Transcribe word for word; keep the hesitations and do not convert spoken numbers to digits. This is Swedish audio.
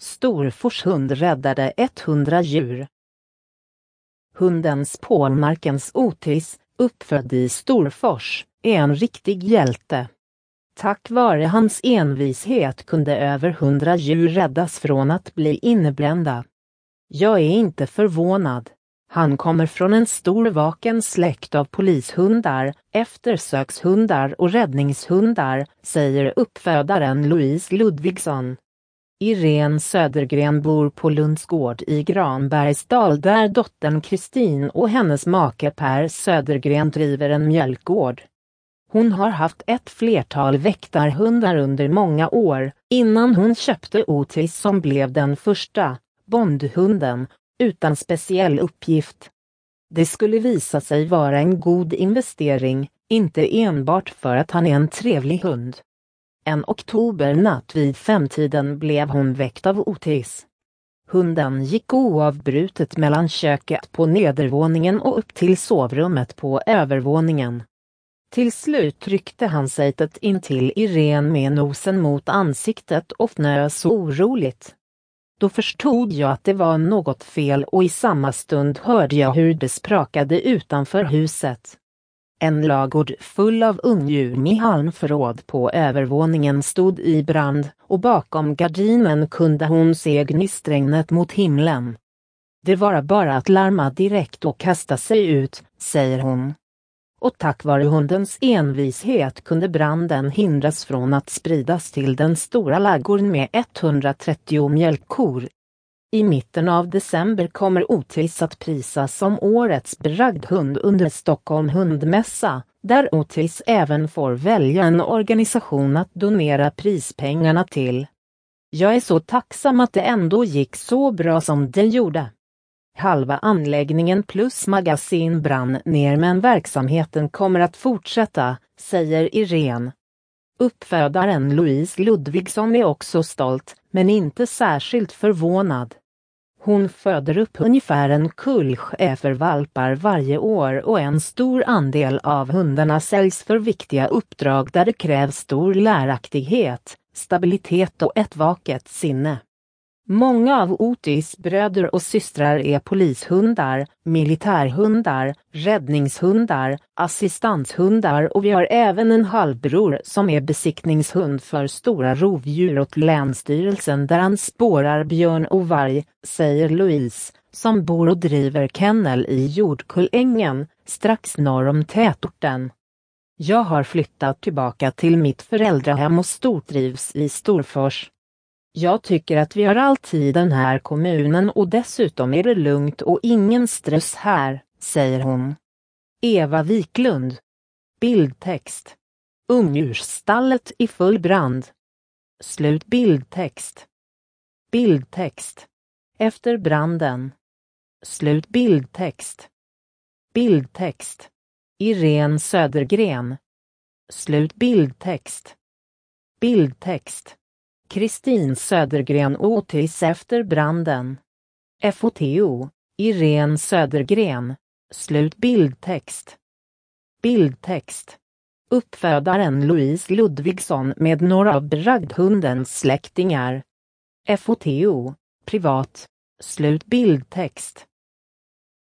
Storfors hund räddade hundra djur. Hundens Pålmarkens Otis, uppfödd i Storfors, är en riktig hjälte. Tack vare hans envishet kunde över hundra djur räddas från att bli innebrända. Jag är inte förvånad. Han kommer från en stor vaken släkt av polishundar, eftersökshundar och räddningshundar, säger uppfödaren Louise Ludvigsson. Irene Södergren bor på Lundsgård i Granbergsdal där dottern Kristin och hennes make Per Södergren driver en mjölkgård. Hon har haft ett flertal väktarhundar under många år, innan hon köpte Otis som blev den första, bondhunden, utan speciell uppgift. Det skulle visa sig vara en god investering, inte enbart för att han är en trevlig hund. En oktobernatt vid femtiden blev hon väckt av Otis. Hunden gick oavbrutet mellan köket på nedervåningen och upp till sovrummet på övervåningen. Till slut tryckte han sig tätt in till Irene med nosen mot ansiktet och fnös oroligt. Då förstod jag att det var något fel och i samma stund hörde jag hur det sprakade utanför huset. En lagård full av ungdjur med halmförråd på övervåningen stod i brand och bakom gardinen kunde hon se gnistregnet mot himlen. Det var bara att larma direkt och kasta sig ut, säger hon. Och tack vare hundens envishet kunde branden hindras från att spridas till den stora ladugården med etthundratrettio mjölkkor. I mitten av december kommer Otis att prisas som årets bragdhund under Stockholm hundmässa, där Otis även får välja en organisation att donera prispengarna till. Jag är så tacksam att det ändå gick så bra som det gjorde. Halva anläggningen plus magasin brann ner men verksamheten kommer att fortsätta, säger Irene. Uppfödaren Louise Ludvigsson är också stolt, men inte särskilt förvånad. Hon föder upp ungefär en kull schäfervalpar varje år och en stor andel av hundarna säljs för viktiga uppdrag där det krävs stor läraktighet, stabilitet och ett vaket sinne. Många av Otis bröder och systrar är polishundar, militärhundar, räddningshundar, assistanshundar och vi har även en halvbror som är besiktningshund för stora rovdjur åt länsstyrelsen där han spårar björn och varg, säger Louise, som bor och driver kennel i Jordkullängen, strax norr om tätorten. Jag har flyttat tillbaka till mitt föräldrahem och stortrivs i Storfors. Jag tycker att vi har alltid i den här kommunen och dessutom är det lugnt och ingen stress här, säger hon. Eva Wiklund. Bildtext. Ungdjursstallet i full brand. Slut bildtext. Bildtext. Efter branden. Slut bildtext. Bildtext. Irene Södergren. Slut bildtext. Bildtext. Kristin Södergren Otis efter branden. Foto, Irene Södergren. Slut bildtext. Bildtext. Uppfödaren Louise Ludvigsson med några av bragdhundens släktingar. Foto, privat. Slut bildtext.